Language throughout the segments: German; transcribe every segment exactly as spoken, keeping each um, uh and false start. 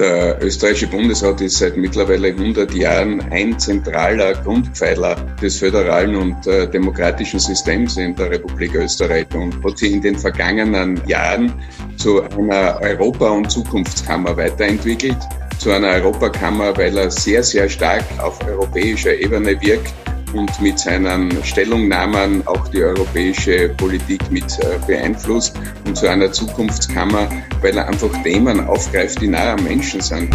Der österreichische Bundesrat ist seit mittlerweile hundert Jahren ein zentraler Grundpfeiler des föderalen und äh, demokratischen Systems in der Republik Österreich und hat sich in den vergangenen Jahren zu einer Europa- und Zukunftskammer weiterentwickelt. Zu einer Europakammer, weil er sehr, sehr stark auf europäischer Ebene wirkt und mit seinen Stellungnahmen auch die europäische Politik mit beeinflusst, und zu einer Zukunftskammer, weil er einfach Themen aufgreift, die nah am Menschen sind.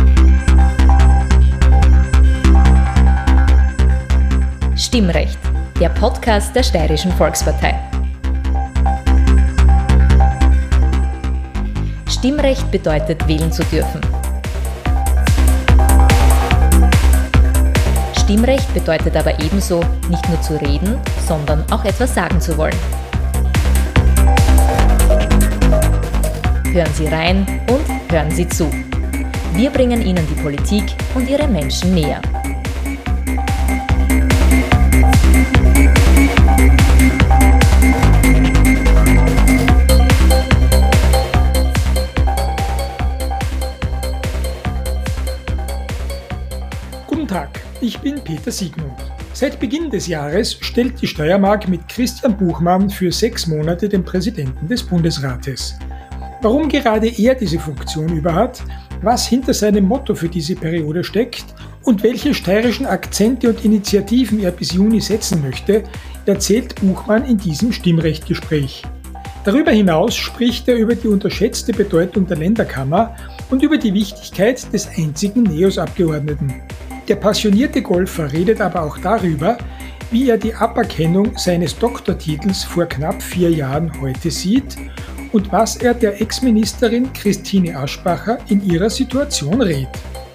Stimmrecht, der Podcast der Steirischen Volkspartei. Stimmrecht bedeutet, wählen zu dürfen. Stimmrecht bedeutet aber ebenso, nicht nur zu reden, sondern auch etwas sagen zu wollen. Hören Sie rein und hören Sie zu. Wir bringen Ihnen die Politik und ihre Menschen näher. Guten Tag. Ich bin Peter Siegmund. Seit Beginn des Jahres stellt die Steiermark mit Christian Buchmann für sechs Monate den Präsidenten des Bundesrates. Warum gerade er diese Funktion überhat, was hinter seinem Motto für diese Periode steckt und welche steirischen Akzente und Initiativen er bis Juni setzen möchte, erzählt Buchmann in diesem Stimmrechtgespräch. Darüber hinaus spricht er über die unterschätzte Bedeutung der Länderkammer und über die Wichtigkeit des einzigen NEOS-Abgeordneten. Der passionierte Golfer redet aber auch darüber, wie er die Aberkennung seines Doktortitels vor knapp vier Jahren heute sieht und was er der Ex-Ministerin Christine Aschbacher in ihrer Situation rät.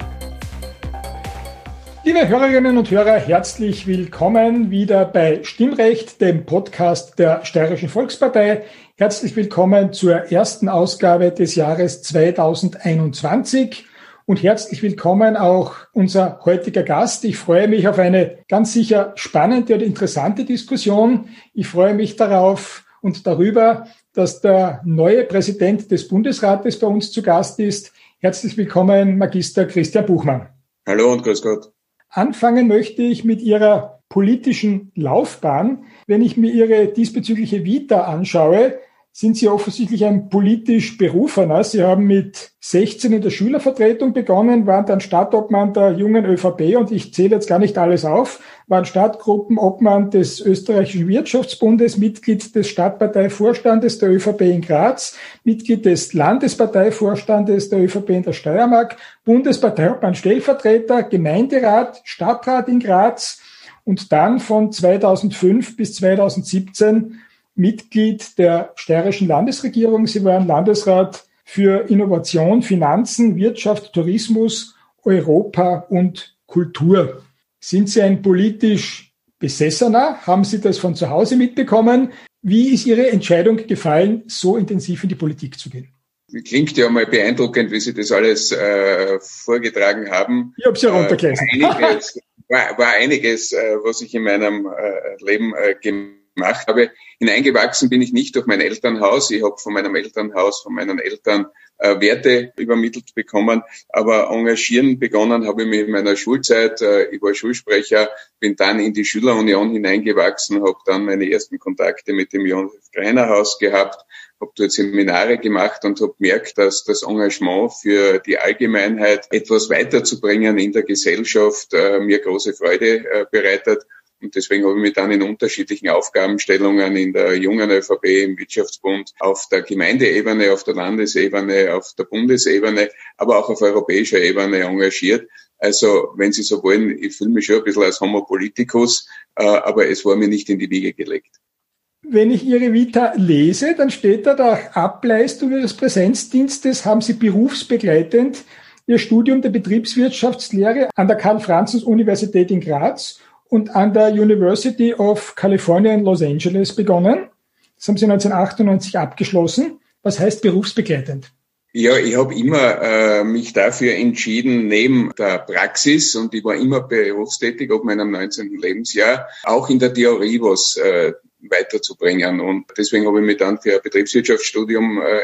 Liebe Hörerinnen und Hörer, herzlich willkommen wieder bei Stimmrecht, dem Podcast der Steirischen Volkspartei. Herzlich willkommen zur ersten Ausgabe des Jahres zweitausendeinundzwanzig. Und herzlich willkommen auch unser heutiger Gast. Ich freue mich auf eine ganz sicher spannende und interessante Diskussion. Ich freue mich darauf und darüber, dass der neue Präsident des Bundesrates bei uns zu Gast ist. Herzlich willkommen, Magister Christian Buchmann. Hallo und grüß Gott. Anfangen möchte ich mit Ihrer politischen Laufbahn. Wenn ich mir Ihre diesbezügliche Vita anschaue, sind Sie offensichtlich ein politisch Berufener. Sie haben mit sechzehn in der Schülervertretung begonnen, waren dann Stadtobmann der jungen ÖVP und ich zähle jetzt gar nicht alles auf, waren Stadtgruppenobmann des Österreichischen Wirtschaftsbundes, Mitglied des Stadtparteivorstandes der ÖVP in Graz, Mitglied des Landesparteivorstandes der ÖVP in der Steiermark, Bundesparteiobmann Stellvertreter, Gemeinderat, Stadtrat in Graz und dann von zweitausendfünf bis zweitausendsiebzehn Mitglied der steirischen Landesregierung. Sie waren Landesrat für Innovation, Finanzen, Wirtschaft, Tourismus, Europa und Kultur. Sind Sie ein politisch Besessener? Haben Sie das von zu Hause mitbekommen? Wie ist Ihre Entscheidung gefallen, so intensiv in die Politik zu gehen? Klingt ja mal beeindruckend, wie Sie das alles äh, vorgetragen haben. Ich habe es ja runtergelesen. Äh, war einiges, war, war einiges äh, was ich in meinem äh, Leben äh, gemacht gemacht habe. Hineingewachsen bin ich nicht durch mein Elternhaus. Ich habe von meinem Elternhaus, von meinen Eltern äh, Werte übermittelt bekommen. Aber engagieren begonnen habe ich mich in meiner Schulzeit. Äh, ich war Schulsprecher, bin dann in die Schülerunion hineingewachsen, habe dann meine ersten Kontakte mit dem Josef-Greiner-Haus gehabt, habe dort Seminare gemacht und habe gemerkt, dass das Engagement für die Allgemeinheit etwas weiterzubringen in der Gesellschaft äh, mir große Freude äh, bereitet. Und deswegen habe ich mich dann in unterschiedlichen Aufgabenstellungen in der jungen ÖVP, im Wirtschaftsbund, auf der Gemeindeebene, auf der Landesebene, auf der Bundesebene, aber auch auf europäischer Ebene engagiert. Also, wenn Sie so wollen, ich fühle mich schon ein bisschen als Homo politicus, aber es war mir nicht in die Wiege gelegt. Wenn ich Ihre Vita lese, dann steht da, nach Ableistung Ihres Präsenzdienstes haben Sie berufsbegleitend Ihr Studium der Betriebswirtschaftslehre an der Karl-Franzens-Universität in Graz und an der University of California in Los Angeles begonnen. Das haben Sie neunzehnhundertachtundneunzig abgeschlossen. Was heißt berufsbegleitend? Ja, ich habe immer äh, mich dafür entschieden, neben der Praxis, und ich war immer berufstätig ab meinem neunzehnten Lebensjahr, auch in der Theorie was äh, weiterzubringen. Und deswegen habe ich mich dann für ein Betriebswirtschaftsstudium äh,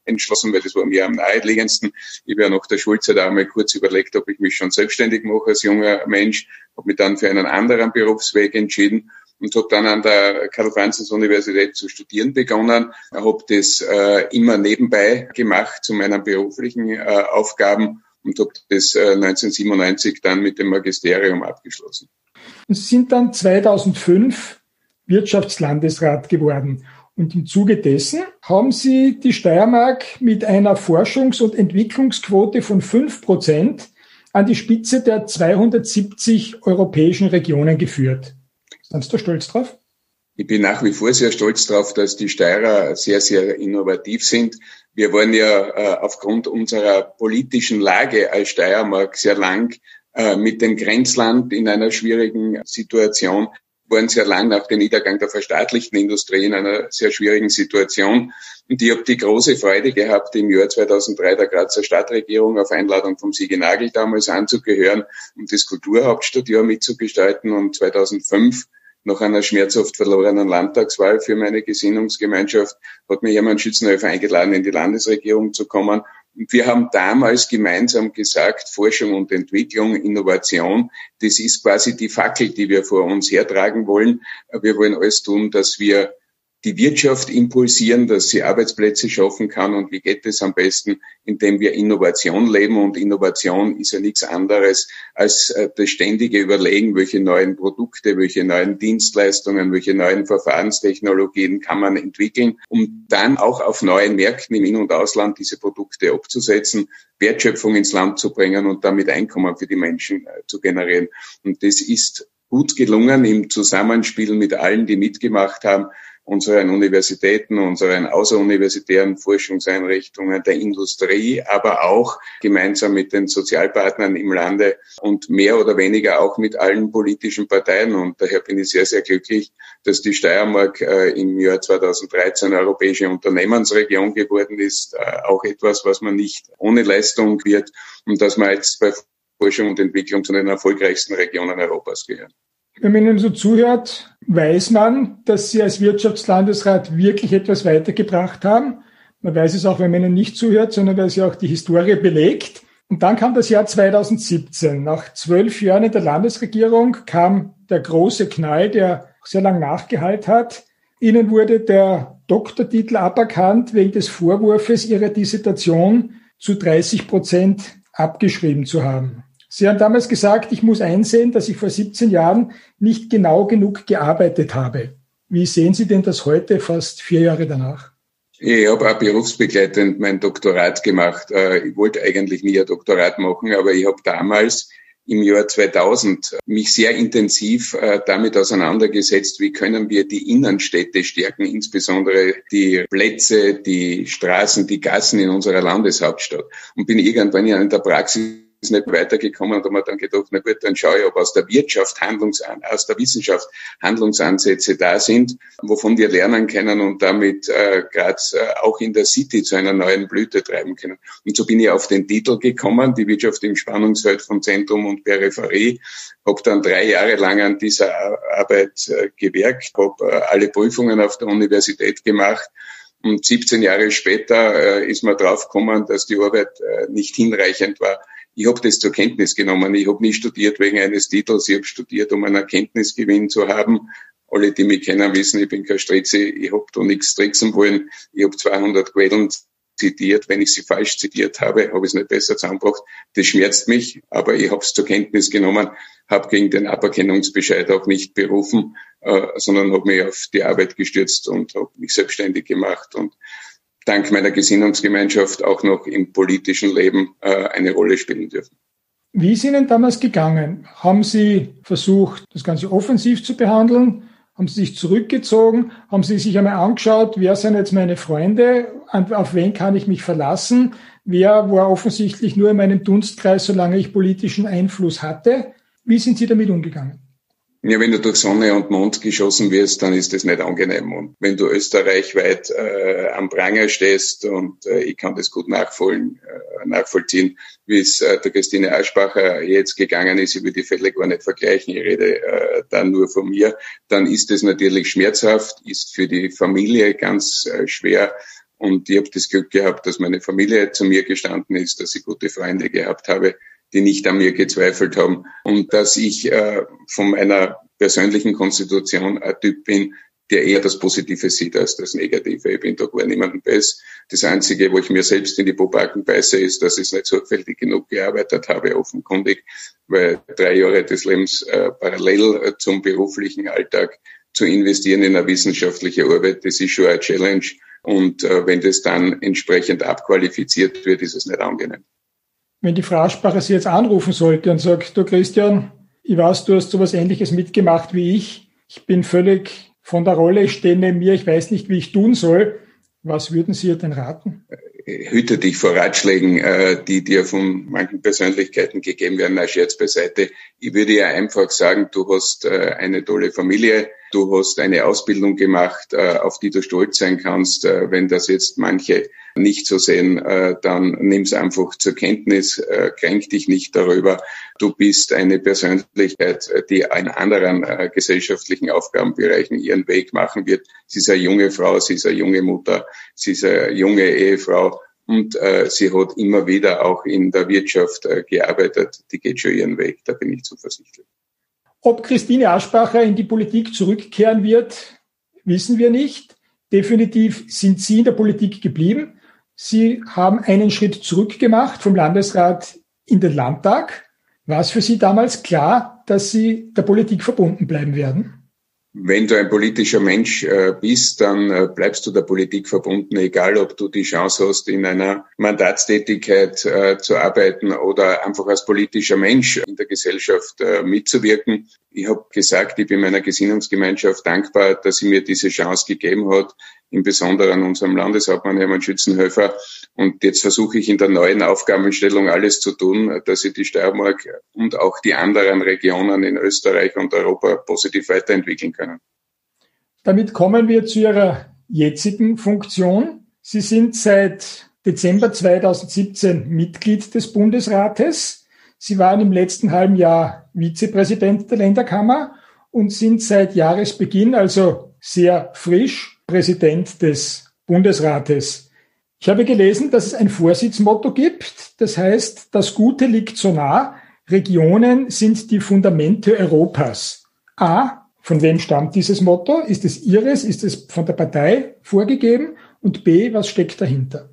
entschlossen, weil das war mir am naheliegendsten. Ich habe ja nach der Schulzeit auch mal kurz überlegt, ob ich mich schon selbstständig mache als junger Mensch, habe mich dann für einen anderen Berufsweg entschieden und habe dann an der Karl-Franzens-Universität zu studieren begonnen, habe das äh, immer nebenbei gemacht zu meinen beruflichen äh, Aufgaben und habe das äh, neunzehnhundertsiebenundneunzig dann mit dem Magisterium abgeschlossen. Sie sind dann zweitausendfünf Wirtschaftslandesrat geworden. Und im Zuge dessen haben Sie die Steiermark mit einer Forschungs- und Entwicklungsquote von fünf Prozent an die Spitze der zweihundertsiebzig europäischen Regionen geführt. Sind Sie da stolz drauf? Ich bin nach wie vor sehr stolz drauf, dass die Steirer sehr, sehr innovativ sind. Wir waren ja äh, aufgrund unserer politischen Lage als Steiermark sehr lang äh, mit dem Grenzland in einer schwierigen Situation, waren sehr lang nach dem Niedergang der verstaatlichten Industrie in einer sehr schwierigen Situation. Und ich habe die große Freude gehabt, im Jahr zweitausenddrei der Grazer Stadtregierung auf Einladung vom Sigi Nagel damals anzugehören und das Kulturhauptstadtjahr mitzugestalten. Und zweitausendfünf, nach einer schmerzhaft verlorenen Landtagswahl für meine Gesinnungsgemeinschaft, hat mich Hermann Schützenhöfer eingeladen, in die Landesregierung zu kommen. Und wir haben damals gemeinsam gesagt, Forschung und Entwicklung, Innovation, das ist quasi die Fackel, die wir vor uns hertragen wollen. Wir wollen alles tun, dass wir die Wirtschaft impulsieren, dass sie Arbeitsplätze schaffen kann. Und wie geht es am besten? Indem wir Innovation leben. Und Innovation ist ja nichts anderes als das ständige Überlegen, welche neuen Produkte, welche neuen Dienstleistungen, welche neuen Verfahrenstechnologien kann man entwickeln, um dann auch auf neuen Märkten im In- und Ausland diese Produkte abzusetzen, Wertschöpfung ins Land zu bringen und damit Einkommen für die Menschen zu generieren. Und das ist gut gelungen im Zusammenspiel mit allen, die mitgemacht haben, unseren Universitäten, unseren außeruniversitären Forschungseinrichtungen, der Industrie, aber auch gemeinsam mit den Sozialpartnern im Lande und mehr oder weniger auch mit allen politischen Parteien. Und daher bin ich sehr, sehr glücklich, dass die Steiermark äh, im Jahr zweitausenddreizehn europäische Unternehmensregion geworden ist. Äh, auch etwas, was man nicht ohne Leistung wird und dass man jetzt bei Forschung und Entwicklung zu den erfolgreichsten Regionen Europas gehört. Wenn man Ihnen so zuhört, weiß man, dass Sie als Wirtschaftslandesrat wirklich etwas weitergebracht haben. Man weiß es auch, wenn man Ihnen nicht zuhört, sondern weil Sie auch die Historie belegt. Und dann kam das Jahr zweitausendsiebzehn. Nach zwölf Jahren in der Landesregierung kam der große Knall, der sehr lang nachgehalten hat. Ihnen wurde der Doktortitel aberkannt wegen des Vorwurfs, Ihre Dissertation zu dreißig Prozent abgeschrieben zu haben. Sie haben damals gesagt, ich muss einsehen, dass ich vor siebzehn Jahren nicht genau genug gearbeitet habe. Wie sehen Sie denn das heute, fast vier Jahre danach? Ich habe auch berufsbegleitend mein Doktorat gemacht. Ich wollte eigentlich nie ein Doktorat machen, aber ich habe damals im Jahr zweitausend mich sehr intensiv damit auseinandergesetzt, wie können wir die Innenstädte stärken, insbesondere die Plätze, die Straßen, die Gassen in unserer Landeshauptstadt. Und bin irgendwann in der Praxis nicht weitergekommen und habe mir dann gedacht, na gut, dann schaue ich, ob aus der Wirtschaft Handlungsan aus der Wissenschaft Handlungsansätze da sind, wovon wir lernen können und damit äh, gerade äh, auch in der City zu einer neuen Blüte treiben können. Und so bin ich auf den Titel gekommen, die Wirtschaft im Spannungsfeld von Zentrum und Peripherie, habe dann drei Jahre lang an dieser Arbeit äh, gewerkt, habe äh, alle Prüfungen auf der Universität gemacht. Und siebzehn Jahre später äh, ist man draufgekommen, dass die Arbeit äh, nicht hinreichend war. Ich habe das zur Kenntnis genommen. Ich habe nicht studiert wegen eines Titels. Ich habe studiert, um einen Erkenntnisgewinn zu haben. Alle, die mich kennen, wissen, ich bin kein Stritzi. Ich habe da nichts tricksen wollen. Ich habe zweihundert Quellen zitiert. Wenn ich sie falsch zitiert habe, habe ich es nicht besser zusammengebracht. Das schmerzt mich, aber ich habe es zur Kenntnis genommen, habe gegen den Aberkennungsbescheid auch nicht berufen, äh, sondern habe mich auf die Arbeit gestürzt und habe mich selbstständig gemacht und dank meiner Gesinnungsgemeinschaft auch noch im politischen Leben äh, eine Rolle spielen dürfen. Wie ist Ihnen damals gegangen? Haben Sie versucht, das Ganze offensiv zu behandeln? Haben Sie sich zurückgezogen? Haben Sie sich einmal angeschaut, wer sind jetzt meine Freunde? Auf wen kann ich mich verlassen? Wer war offensichtlich nur in meinem Dunstkreis, solange ich politischen Einfluss hatte? Wie sind Sie damit umgegangen? Ja, wenn du durch Sonne und Mond geschossen wirst, dann ist das nicht angenehm. Und wenn du österreichweit äh, am Pranger stehst, und äh, ich kann das gut nachvoll, äh, nachvollziehen, wie es äh, der Christine Aschbacher jetzt gegangen ist, ich will die Fälle gar nicht vergleichen, ich rede äh, dann nur von mir, dann ist das natürlich schmerzhaft, ist für die Familie ganz äh, schwer. Und ich habe das Glück gehabt, dass meine Familie zu mir gestanden ist, dass ich gute Freunde gehabt habe, die nicht an mir gezweifelt haben und dass ich äh, von meiner persönlichen Konstitution ein Typ bin, der eher das Positive sieht als das Negative. Ich bin da gar niemandem bess. Das Einzige, wo ich mir selbst in die Pobacken beiße, ist, dass ich nicht sorgfältig genug gearbeitet habe, offenkundig, weil drei Jahre des Lebens äh, parallel äh, zum beruflichen Alltag zu investieren in eine wissenschaftliche Arbeit, das ist schon eine Challenge. Und äh, wenn das dann entsprechend abqualifiziert wird, ist es nicht angenehm. Wenn die Frau Aschbacher Sie jetzt anrufen sollte und sagt, du Christian, ich weiß, du hast sowas Ähnliches mitgemacht wie ich, ich bin völlig von der Rolle, ich stehe neben mir, ich weiß nicht, wie ich tun soll. Was würden Sie ihr denn raten? Hüte dich vor Ratschlägen, die dir von manchen Persönlichkeiten gegeben werden. Na, Scherz beiseite. Ich würde ja einfach sagen, du hast eine tolle Familie, du hast eine Ausbildung gemacht, auf die du stolz sein kannst. Wenn das jetzt manche nicht so sehen, dann nimm's einfach zur Kenntnis, kränk dich nicht darüber. Du bist eine Persönlichkeit, die in anderen gesellschaftlichen Aufgabenbereichen ihren Weg machen wird. Sie ist eine junge Frau, sie ist eine junge Mutter, sie ist eine junge Ehefrau und äh, sie hat immer wieder auch in der Wirtschaft äh, gearbeitet. Die geht schon ihren Weg, da bin ich zuversichtlich. Ob Christine Aschbacher in die Politik zurückkehren wird, wissen wir nicht. Definitiv sind Sie in der Politik geblieben. Sie haben einen Schritt zurück gemacht vom Landesrat in den Landtag. War es für Sie damals klar, dass Sie der Politik verbunden bleiben werden? Wenn du ein politischer Mensch äh, bist, dann äh, bleibst du der Politik verbunden, egal ob du die Chance hast, in einer Mandatstätigkeit äh, zu arbeiten oder einfach als politischer Mensch in der Gesellschaft äh, mitzuwirken. Ich habe gesagt, ich bin meiner Gesinnungsgemeinschaft dankbar, dass sie mir diese Chance gegeben hat, im Besonderen unserem Landeshauptmann Hermann Schützenhöfer. Und jetzt versuche ich in der neuen Aufgabenstellung alles zu tun, dass ich die Steiermark und auch die anderen Regionen in Österreich und Europa positiv weiterentwickeln können. Damit kommen wir zu Ihrer jetzigen Funktion. Sie sind seit Dezember zweitausendsiebzehn Mitglied des Bundesrates. Sie waren im letzten halben Jahr Vizepräsident der Länderkammer und sind seit Jahresbeginn, also sehr frisch, Präsident des Bundesrates. Ich habe gelesen, dass es ein Vorsitzmotto gibt. Das heißt, das Gute liegt so nah. Regionen sind die Fundamente Europas. A, von wem stammt dieses Motto? Ist es Ihres? Ist es von der Partei vorgegeben? Und B, was steckt dahinter?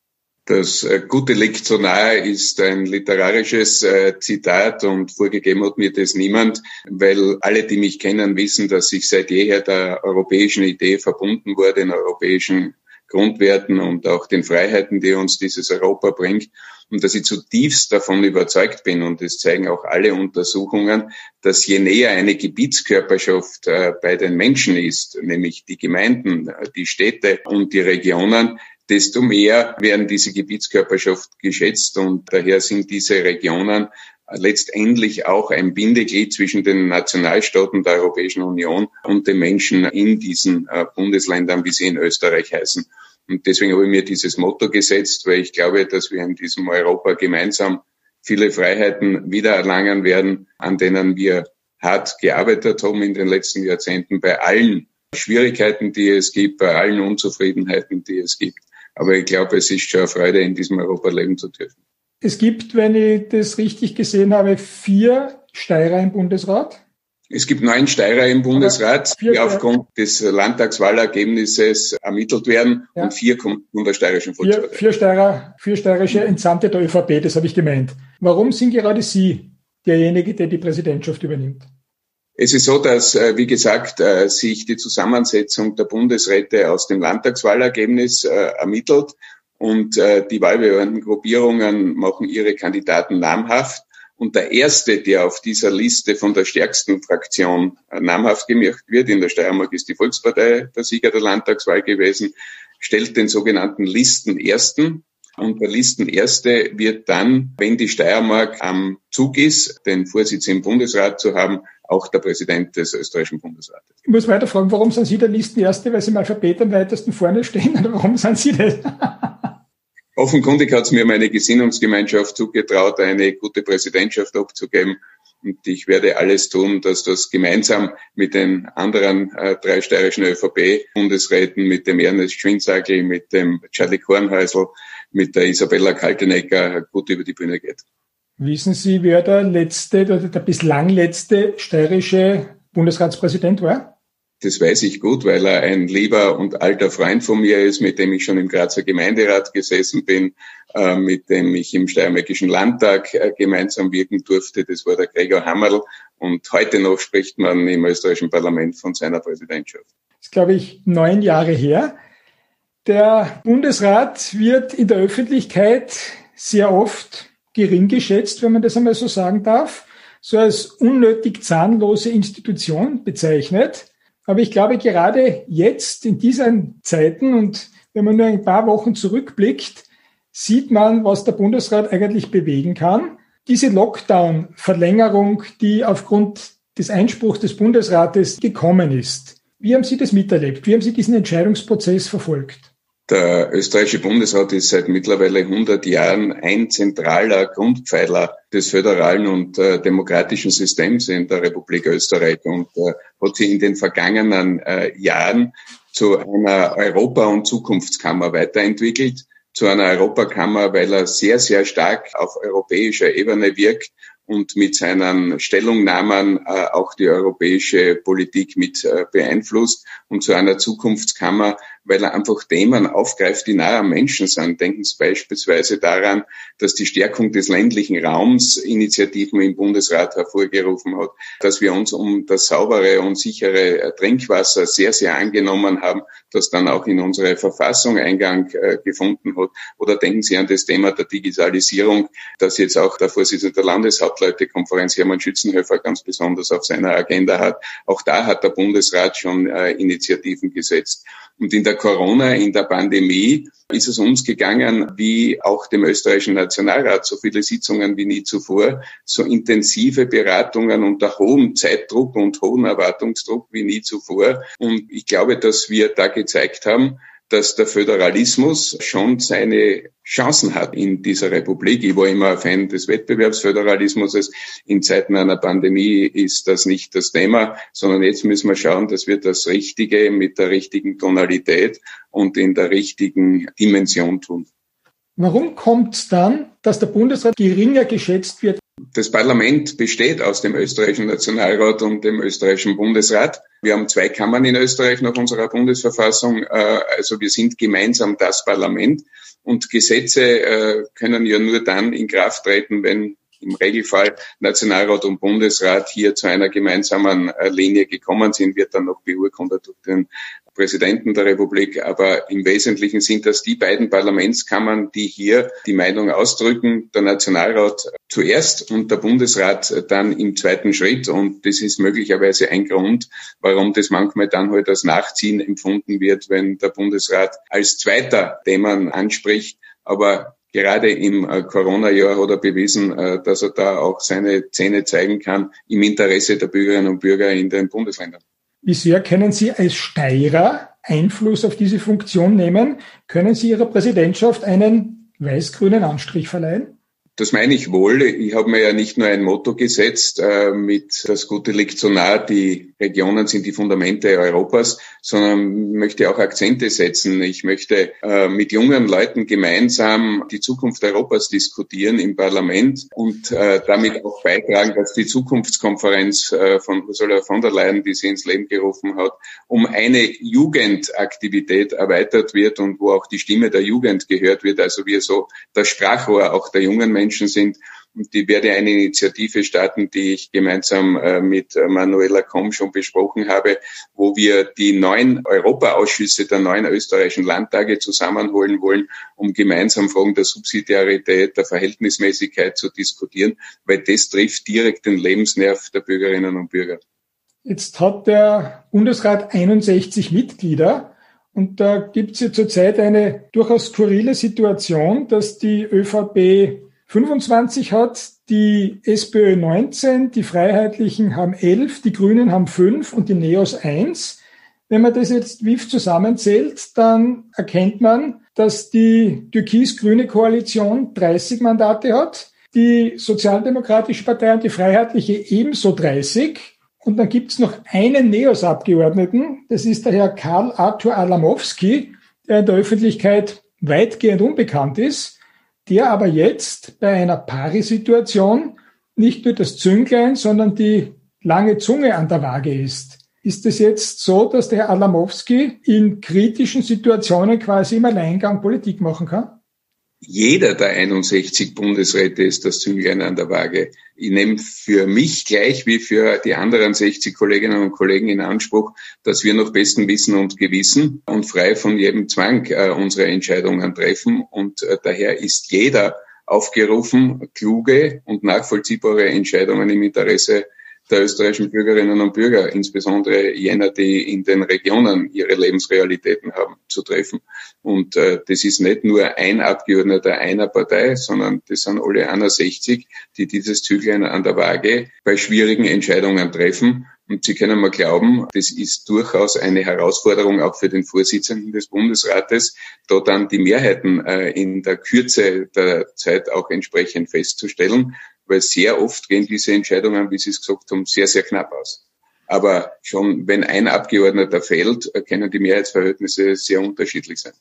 Das Gute liegt so nahe ist ein literarisches äh, Zitat und vorgegeben hat mir das niemand, weil alle, die mich kennen, wissen, dass ich seit jeher der europäischen Idee verbunden wurde, den europäischen Grundwerten und auch den Freiheiten, die uns dieses Europa bringt und dass ich zutiefst davon überzeugt bin und das zeigen auch alle Untersuchungen, dass je näher eine Gebietskörperschaft äh, bei den Menschen ist, nämlich die Gemeinden, die Städte und die Regionen, desto mehr werden diese Gebietskörperschaft geschätzt und daher sind diese Regionen letztendlich auch ein Bindeglied zwischen den Nationalstaaten der Europäischen Union und den Menschen in diesen Bundesländern, wie sie in Österreich heißen. Und deswegen habe ich mir dieses Motto gesetzt, weil ich glaube, dass wir in diesem Europa gemeinsam viele Freiheiten wiedererlangen werden, an denen wir hart gearbeitet haben in den letzten Jahrzehnten, bei allen Schwierigkeiten, die es gibt, bei allen Unzufriedenheiten, die es gibt. Aber ich glaube, es ist schon eine Freude, in diesem Europa leben zu dürfen. Es gibt, wenn ich das richtig gesehen habe, vier Steirer im Bundesrat. Es gibt neun Steirer im Bundesrat, die aufgrund des Landtagswahlergebnisses ermittelt werden ja. Und vier kommen von der Steirischen Volkspartei. Vier, vier Steirer, vier steirische Entsandte der ÖVP, das habe ich gemeint. Warum sind gerade Sie derjenige, der die Präsidentschaft übernimmt? Es ist so, dass, wie gesagt, sich die Zusammensetzung der Bundesräte aus dem Landtagswahlergebnis ermittelt und die Wahlbehördengruppierungen machen ihre Kandidaten namhaft. Und der Erste, der auf dieser Liste von der stärksten Fraktion namhaft gemacht wird, in der Steiermark ist die Volkspartei der Sieger der Landtagswahl gewesen, stellt den sogenannten Listenersten. Und der Listenerste wird dann, wenn die Steiermark am Zug ist, den Vorsitz im Bundesrat zu haben, auch der Präsident des österreichischen Bundesrates. Ich muss weiter fragen, warum sind Sie der Listenerste, weil Sie im Alphabet am weitesten vorne stehen? Oder warum sind Sie das? Offenkundig hat es mir meine Gesinnungsgemeinschaft zugetraut, eine gute Präsidentschaft abzugeben. Und ich werde alles tun, dass das gemeinsam mit den anderen äh, drei steirischen ÖVP-Bundesräten, mit dem Ernest Schwindsagel, mit dem Charlie Kornhäusl, mit der Isabella Kaltenecker gut über die Bühne geht. Wissen Sie, wer der letzte oder der bislang letzte steirische Bundesratspräsident war? Das weiß ich gut, weil er ein lieber und alter Freund von mir ist, mit dem ich schon im Grazer Gemeinderat gesessen bin, äh, mit dem ich im Steiermärkischen Landtag äh, gemeinsam wirken durfte. Das war der Gregor Hammerl. Und heute noch spricht man im österreichischen Parlament von seiner Präsidentschaft. Das ist, glaube ich, neun Jahre her. Der Bundesrat wird in der Öffentlichkeit sehr oft gering geschätzt, wenn man das einmal so sagen darf, so als unnötig zahnlose Institution bezeichnet. Aber ich glaube, gerade jetzt in diesen Zeiten und wenn man nur ein paar Wochen zurückblickt, sieht man, was der Bundesrat eigentlich bewegen kann. Diese Lockdown-Verlängerung, die aufgrund des Einspruchs des Bundesrates gekommen ist. Wie haben Sie das miterlebt? Wie haben Sie diesen Entscheidungsprozess verfolgt? Der österreichische Bundesrat ist seit mittlerweile hundert Jahren ein zentraler Grundpfeiler des föderalen und äh, demokratischen Systems in der Republik Österreich und äh, hat sich in den vergangenen äh, Jahren zu einer Europa- und Zukunftskammer weiterentwickelt, zu einer Europakammer, weil er sehr, sehr stark auf europäischer Ebene wirkt und mit seinen Stellungnahmen äh, auch die europäische Politik mit äh, beeinflusst, und zu einer Zukunftskammer, weil er einfach Themen aufgreift, die nahe am Menschen sind. Denken Sie beispielsweise daran, dass die Stärkung des ländlichen Raums Initiativen im Bundesrat hervorgerufen hat, dass wir uns um das saubere und sichere Trinkwasser sehr, sehr angenommen haben, das dann auch in unsere Verfassung Eingang äh, gefunden hat. Oder denken Sie an das Thema der Digitalisierung, das jetzt auch der Vorsitzende der Landeshauptleutekonferenz, Hermann Schützenhöfer, ganz besonders auf seiner Agenda hat. Auch da hat der Bundesrat schon äh, Initiativen gesetzt. Und in der Corona, in der Pandemie ist es uns gegangen, wie auch dem österreichischen Nationalrat, so viele Sitzungen wie nie zuvor, so intensive Beratungen unter hohem Zeitdruck und hohem Erwartungsdruck wie nie zuvor. Und ich glaube, dass wir da gezeigt haben, dass der Föderalismus schon seine Chancen hat in dieser Republik. Ich war immer ein Fan des Wettbewerbsföderalismus. In Zeiten einer Pandemie ist das nicht das Thema, sondern jetzt müssen wir schauen, dass wir das Richtige mit der richtigen Tonalität und in der richtigen Dimension tun. Warum kommt es dann, dass der Bundesrat geringer geschätzt wird? Das Parlament besteht aus dem österreichischen Nationalrat und dem österreichischen Bundesrat. Wir haben zwei Kammern in Österreich nach unserer Bundesverfassung. Also wir sind gemeinsam das Parlament. Und Gesetze können ja nur dann in Kraft treten, wenn im Regelfall Nationalrat und Bundesrat hier zu einer gemeinsamen Linie gekommen sind, wird dann noch beurkundet durch den Präsidenten der Republik. Aber im Wesentlichen sind das die beiden Parlamentskammern, die hier die Meinung ausdrücken. Der Nationalrat zuerst und der Bundesrat dann im zweiten Schritt. Und das ist möglicherweise ein Grund, warum das manchmal dann halt als Nachziehen empfunden wird, wenn der Bundesrat als zweiter Themen anspricht. Aber gerade im Corona-Jahr hat er bewiesen, dass er da auch seine Zähne zeigen kann im Interesse der Bürgerinnen und Bürger in den Bundesländern. Wie sehr können Sie als Steirer Einfluss auf diese Funktion nehmen? Können Sie Ihrer Präsidentschaft einen weiß-grünen Anstrich verleihen? Das meine ich wohl. Ich habe mir ja nicht nur ein Motto gesetzt, äh, mit das Gute liegt so nah, die Regionen sind die Fundamente Europas, sondern möchte auch Akzente setzen. Ich möchte äh, mit jungen Leuten gemeinsam die Zukunft Europas diskutieren im Parlament und äh, damit auch beitragen, dass die Zukunftskonferenz äh, von Ursula von der Leyen, die sie ins Leben gerufen hat, um eine Jugendaktivität erweitert wird und wo auch die Stimme der Jugend gehört wird, also wir so das Sprachrohr auch der jungen Menschen Menschen sind. Und die werde eine Initiative starten, die ich gemeinsam äh, mit Manuela Komm schon besprochen habe, wo wir die neuen Europaausschüsse der neuen österreichischen Landtage zusammenholen wollen, um gemeinsam Fragen der Subsidiarität, der Verhältnismäßigkeit zu diskutieren, weil das trifft direkt den Lebensnerv der Bürgerinnen und Bürger. Jetzt hat der Bundesrat einundsechzig Mitglieder. Und da gibt es ja zurzeit eine durchaus skurrile Situation, dass die ÖVP fünfundzwanzig hat, die SPÖ neunzehn, die Freiheitlichen haben elf, die Grünen haben fünf und die Neos eins. Wenn man das jetzt W I F zusammenzählt, dann erkennt man, dass die türkis-grüne Koalition dreißig Mandate hat, die Sozialdemokratische Partei und die Freiheitliche ebenso dreißig. Und dann gibt's noch einen NEOS-Abgeordneten, das ist der Herr Karl Artur Adamowski, der in der Öffentlichkeit weitgehend unbekannt ist, der aber jetzt bei einer Pari-Situation nicht nur das Zünglein, sondern die lange Zunge an der Waage ist. Ist es jetzt so, dass der Herr Adamowski in kritischen Situationen quasi im Alleingang Politik machen kann? Jeder der einundsechzig Bundesräte ist das Zünglein an der Waage. Ich nehme für mich gleich wie für die anderen sechzig Kolleginnen und Kollegen in Anspruch, dass wir nach bestem Wissen und Gewissen und frei von jedem Zwang äh, unsere Entscheidungen treffen. Und äh, daher ist jeder aufgerufen, kluge und nachvollziehbare Entscheidungen im Interesse der österreichischen Bürgerinnen und Bürger, insbesondere jener, die in den Regionen ihre Lebensrealitäten haben, zu treffen. Und äh, das ist nicht nur ein Abgeordneter einer Partei, sondern das sind alle einundsechzig, die dieses Züglein an der Waage bei schwierigen Entscheidungen treffen. Und Sie können mal glauben, das ist durchaus eine Herausforderung auch für den Vorsitzenden des Bundesrates, da dann die Mehrheiten äh, in der Kürze der Zeit auch entsprechend festzustellen, weil sehr oft gehen diese Entscheidungen, wie Sie es gesagt haben, sehr, sehr knapp aus. Aber schon wenn ein Abgeordneter fällt, können die Mehrheitsverhältnisse sehr unterschiedlich sein.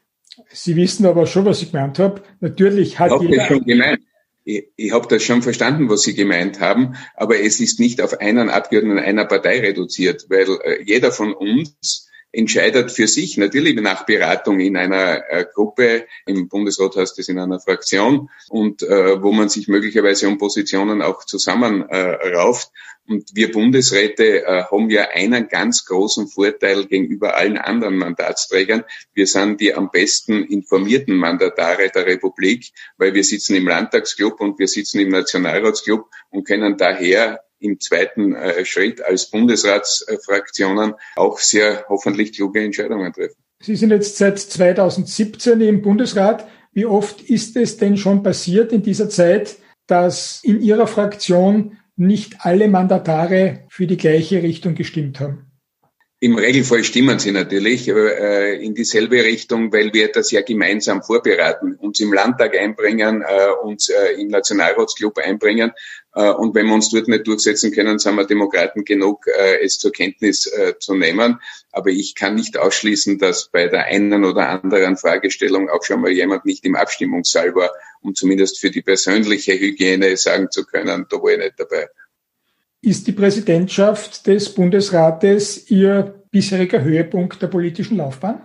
Sie wissen aber schon, was ich gemeint habe. Natürlich hat jeder... Das schon gemeint. Ich, ich habe das schon verstanden, was Sie gemeint haben, aber es ist nicht auf einen Abgeordneten einer Partei reduziert, weil äh, jeder von uns entscheidet für sich, natürlich nach Beratung in einer äh, Gruppe, im Bundesrat heißt es in einer Fraktion, und äh, wo man sich möglicherweise um Positionen auch zusammenrauft. Äh, und wir Bundesräte äh, haben ja einen ganz großen Vorteil gegenüber allen anderen Mandatsträgern. Wir sind die am besten informierten Mandatare der Republik, weil wir sitzen im Landtagsclub und wir sitzen im Nationalratsclub und können daher im zweiten äh, Schritt als Bundesratsfraktionen auch sehr hoffentlich kluge Entscheidungen treffen. Sie sind jetzt seit zweitausendsiebzehn im Bundesrat. Wie oft ist es denn schon passiert in dieser Zeit, dass in Ihrer Fraktion nicht alle Mandatare für die gleiche Richtung gestimmt haben? Im Regelfall stimmen sie natürlich äh, in dieselbe Richtung, weil wir das ja gemeinsam vorberaten, uns im Landtag einbringen, äh, uns äh, im Nationalratsclub einbringen. Äh, und wenn wir uns dort nicht durchsetzen können, sind wir Demokraten genug, äh, es zur Kenntnis äh, zu nehmen. Aber ich kann nicht ausschließen, dass bei der einen oder anderen Fragestellung auch schon mal jemand nicht im Abstimmungssaal war, um zumindest für die persönliche Hygiene sagen zu können, da war ich nicht dabei. Ist die Präsidentschaft des Bundesrates Ihr bisheriger Höhepunkt der politischen Laufbahn?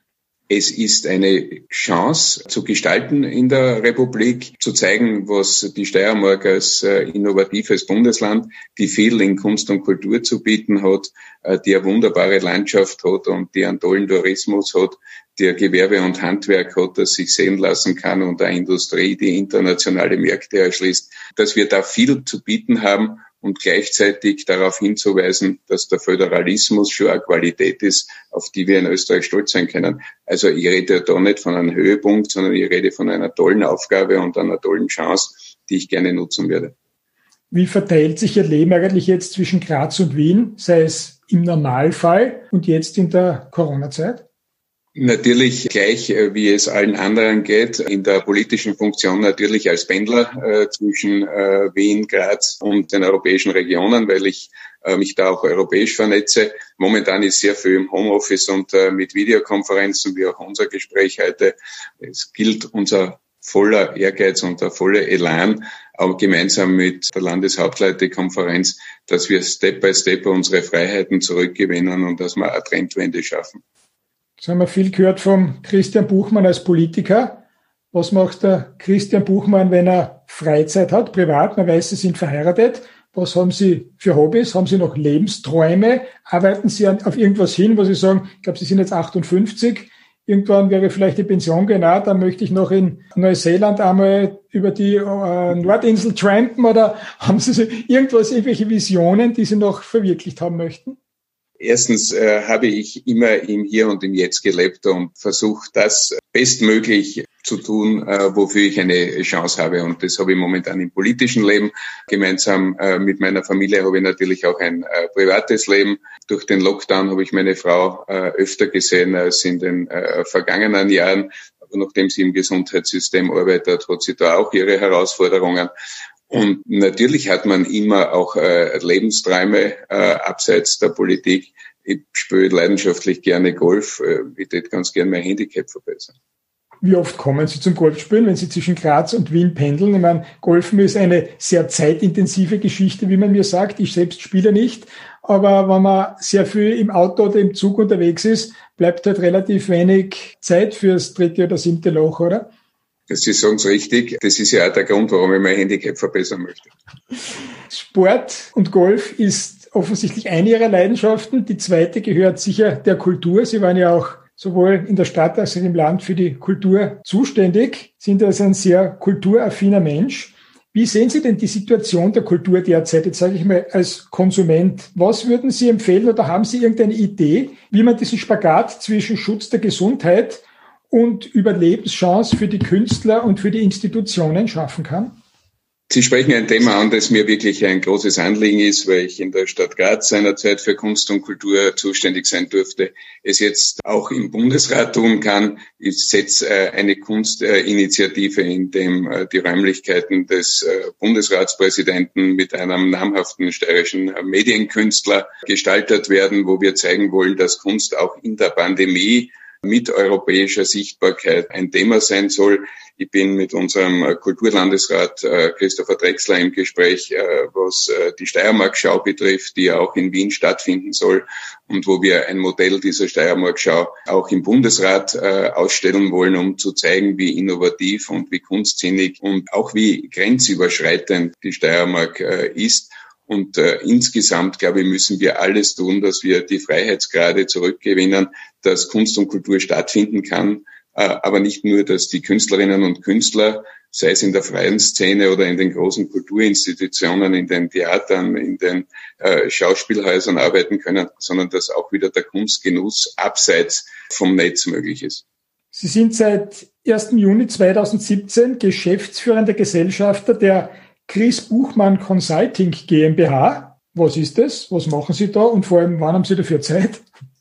Es ist eine Chance zu gestalten in der Republik, zu zeigen, was die Steiermark als äh, innovatives Bundesland, die viel in Kunst und Kultur zu bieten hat, äh, die eine wunderbare Landschaft hat und die einen tollen Tourismus hat, die ein Gewerbe und Handwerk hat, das sich sehen lassen kann, und eine Industrie, die internationale Märkte erschließt, dass wir da viel zu bieten haben. Und gleichzeitig darauf hinzuweisen, dass der Föderalismus schon eine Qualität ist, auf die wir in Österreich stolz sein können. Also ich rede da nicht von einem Höhepunkt, sondern ich rede von einer tollen Aufgabe und einer tollen Chance, die ich gerne nutzen werde. Wie verteilt sich Ihr Leben eigentlich jetzt zwischen Graz und Wien, sei es im Normalfall und jetzt in der Corona-Zeit? Natürlich gleich, wie es allen anderen geht, in der politischen Funktion natürlich als Pendler äh, zwischen äh, Wien, Graz und den europäischen Regionen, weil ich äh, mich da auch europäisch vernetze. Momentan ist sehr viel im Homeoffice und äh, mit Videokonferenzen, wie auch unser Gespräch heute. Es gilt unser voller Ehrgeiz und der volle Elan, auch gemeinsam mit der Landeshauptleitekonferenz, dass wir Step by Step unsere Freiheiten zurückgewinnen und dass wir eine Trendwende schaffen. Jetzt haben wir viel gehört vom Christian Buchmann als Politiker. Was macht der Christian Buchmann, wenn er Freizeit hat, privat? Man weiß, Sie sind verheiratet. Was haben Sie für Hobbys? Haben Sie noch Lebensträume? Arbeiten Sie auf irgendwas hin, wo Sie sagen, ich glaube, Sie sind jetzt achtundfünfzig. Irgendwann wäre vielleicht die Pension genau, dann möchte ich noch in Neuseeland einmal über die äh, Nordinsel trampen, oder haben Sie so irgendwas, irgendwelche Visionen, die Sie noch verwirklicht haben möchten? Erstens äh, habe ich immer im Hier und im Jetzt gelebt und versucht, das bestmöglich zu tun, äh, wofür ich eine Chance habe. Und das habe ich momentan im politischen Leben. Gemeinsam äh, mit meiner Familie habe ich natürlich auch ein äh, privates Leben. Durch den Lockdown habe ich meine Frau äh, öfter gesehen als in den äh, vergangenen Jahren. nachdem sie im Gesundheitssystem arbeitet, hat sie da auch ihre Herausforderungen. Und natürlich hat man immer auch äh, Lebensträume äh, abseits der Politik. Ich spiele leidenschaftlich gerne Golf. Ich würde ganz gerne mein Handicap verbessern. Wie oft kommen Sie zum Golfspielen, wenn Sie zwischen Graz und Wien pendeln? Ich meine, Golfen ist eine sehr zeitintensive Geschichte, wie man mir sagt. Ich selbst spiele nicht. Aber wenn man sehr viel im Auto oder im Zug unterwegs ist, bleibt halt relativ wenig Zeit fürs dritte oder siebte Loch, oder? Sie sagen es richtig. Das ist ja auch der Grund, warum ich mein Handicap verbessern möchte. Sport und Golf ist offensichtlich eine Ihrer Leidenschaften. Die zweite gehört sicher der Kultur. Sie waren ja auch sowohl in der Stadt als auch im Land für die Kultur zuständig, sind also ein sehr kulturaffiner Mensch. Wie sehen Sie denn die Situation der Kultur derzeit, jetzt sage ich mal als Konsument? Was würden Sie empfehlen oder haben Sie irgendeine Idee, wie man diesen Spagat zwischen Schutz der Gesundheit und Überlebenschance für die Künstler und für die Institutionen schaffen kann? Sie sprechen ein Thema an, das mir wirklich ein großes Anliegen ist, weil ich in der Stadt Graz seinerzeit für Kunst und Kultur zuständig sein durfte, es jetzt auch im Bundesrat tun kann. Ich setze eine Kunstinitiative, in dem die Räumlichkeiten des Bundesratspräsidenten mit einem namhaften steirischen Medienkünstler gestaltet werden, wo wir zeigen wollen, dass Kunst auch in der Pandemie mit europäischer Sichtbarkeit ein Thema sein soll. Ich bin mit unserem Kulturlandesrat äh, Christopher Drechsler im Gespräch, äh, was äh, die Steiermark-Schau betrifft, die ja auch in Wien stattfinden soll und wo wir ein Modell dieser Steiermark-Schau auch im Bundesrat äh, ausstellen wollen, um zu zeigen, wie innovativ und wie kunstsinnig und auch wie grenzüberschreitend die Steiermark äh, ist. Und äh, insgesamt, glaube ich, müssen wir alles tun, dass wir die Freiheitsgrade zurückgewinnen, dass Kunst und Kultur stattfinden kann, äh, aber nicht nur, dass die Künstlerinnen und Künstler, sei es in der freien Szene oder in den großen Kulturinstitutionen, in den Theatern, in den äh, Schauspielhäusern arbeiten können, sondern dass auch wieder der Kunstgenuss abseits vom Netz möglich ist. Sie sind seit ersten Juni zweitausendsiebzehn geschäftsführender Gesellschafter der Chris Buchmann Consulting GmbH. Was ist das? Was machen Sie da? Und vor allem, wann haben Sie dafür Zeit?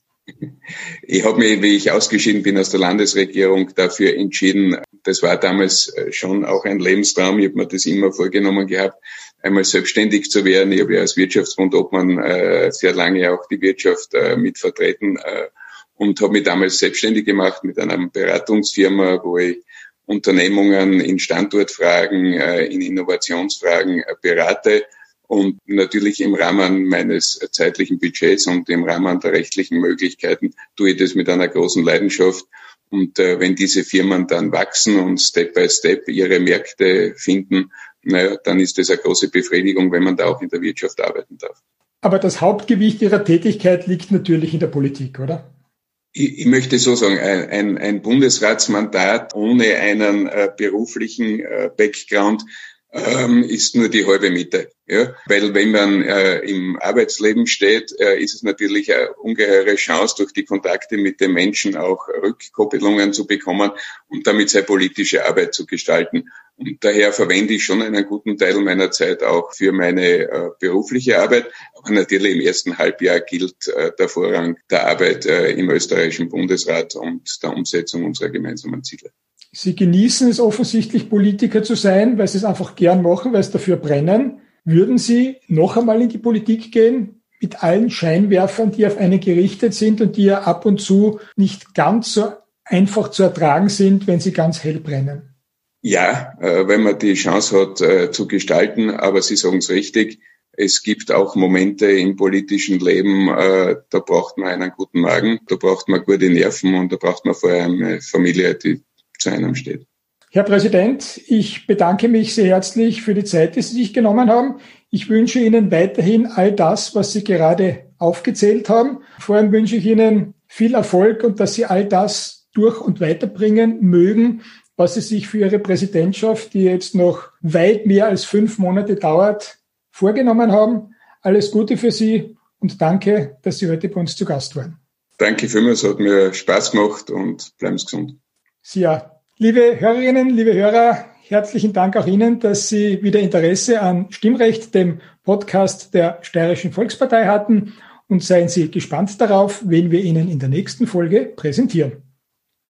Ich habe mich, wie ich ausgeschieden bin aus der Landesregierung, dafür entschieden. Das war damals schon auch ein Lebenstraum. Ich habe mir das immer vorgenommen gehabt, einmal selbstständig zu werden. Ich habe ja als Wirtschaftsbundobmann äh, sehr lange auch die Wirtschaft äh, mit vertreten äh, und habe mich damals selbstständig gemacht mit einer Beratungsfirma, wo ich Unternehmungen in Standortfragen, in Innovationsfragen berate und natürlich im Rahmen meines zeitlichen Budgets und im Rahmen der rechtlichen Möglichkeiten tue ich das mit einer großen Leidenschaft. Und wenn diese Firmen dann wachsen und Step by Step ihre Märkte finden, naja, dann ist das eine große Befriedigung, wenn man da auch in der Wirtschaft arbeiten darf. Aber das Hauptgewicht Ihrer Tätigkeit liegt natürlich in der Politik, oder? Ich, ich möchte so sagen, ein, ein, ein Bundesratsmandat ohne einen äh, beruflichen äh, Background ähm, ist nur die halbe Miete. Ja? Weil wenn man äh, im Arbeitsleben steht, äh, ist es natürlich eine ungeheure Chance, durch die Kontakte mit den Menschen auch Rückkoppelungen zu bekommen und damit seine politische Arbeit zu gestalten. Und daher verwende ich schon einen guten Teil meiner Zeit auch für meine äh, berufliche Arbeit. Aber natürlich im ersten Halbjahr gilt äh, der Vorrang der Arbeit äh, im österreichischen Bundesrat und der Umsetzung unserer gemeinsamen Ziele. Sie genießen es offensichtlich, Politiker zu sein, weil Sie es einfach gern machen, weil Sie dafür brennen. Würden Sie noch einmal in die Politik gehen mit allen Scheinwerfern, die auf einen gerichtet sind und die ja ab und zu nicht ganz so einfach zu ertragen sind, wenn sie ganz hell brennen? Ja, äh, wenn man die Chance hat äh, zu gestalten, aber Sie sagen es richtig, es gibt auch Momente im politischen Leben, äh, da braucht man einen guten Magen, da braucht man gute Nerven und da braucht man vor allem eine Familie, die zu einem steht. Herr Präsident, ich bedanke mich sehr herzlich für die Zeit, die Sie sich genommen haben. Ich wünsche Ihnen weiterhin all das, was Sie gerade aufgezählt haben. Vor allem wünsche ich Ihnen viel Erfolg und dass Sie all das durch und weiterbringen mögen, was Sie sich für Ihre Präsidentschaft, die jetzt noch weit mehr als fünf Monate dauert, vorgenommen haben. Alles Gute für Sie und danke, dass Sie heute bei uns zu Gast waren. Danke vielmals, hat mir Spaß gemacht und bleiben Sie gesund. Sie ja. Liebe Hörerinnen, liebe Hörer, herzlichen Dank auch Ihnen, dass Sie wieder Interesse an Stimmrecht, dem Podcast der Steirischen Volkspartei hatten und seien Sie gespannt darauf, wen wir Ihnen in der nächsten Folge präsentieren.